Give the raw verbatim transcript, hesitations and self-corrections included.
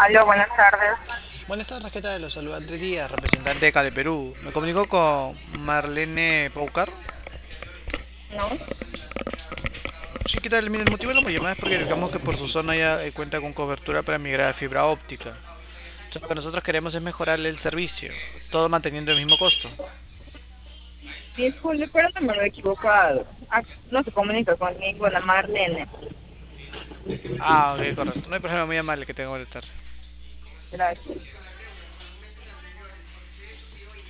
Aló, buenas tardes. Buenas tardes, ¿qué tal? Los saluda Andrés Díaz, representante de Cali Perú. Me comunico con Marlene Paucar. ¿No? Sí, ¿qué tal? Mira, el motivo de la llamada es porque digamos que por su zona ya eh, cuenta con cobertura para migrar a fibra óptica. Entonces, lo que nosotros queremos es mejorarle el servicio, todo manteniendo el mismo costo. Disculpe, pero no me lo he equivocado. Ah, no se comunica conmigo, la Marlene. Ah, ok, correcto. No hay problema, muy amable, que tenga buena tarde. Gracias.